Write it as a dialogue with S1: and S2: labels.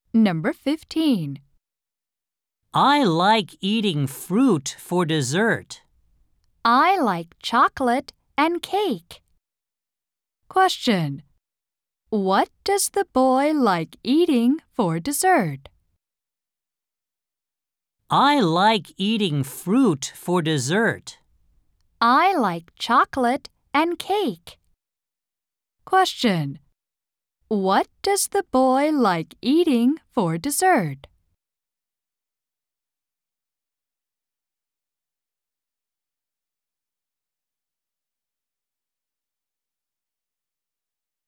S1: Number 15.
S2: I like eating fruit for dessert.
S1: I like chocolate and cake. Question. What does the boy like eating for dessert?
S2: I like eating fruit for dessert.
S1: I like chocolate and cake. Question. What does the boy like eating for dessert?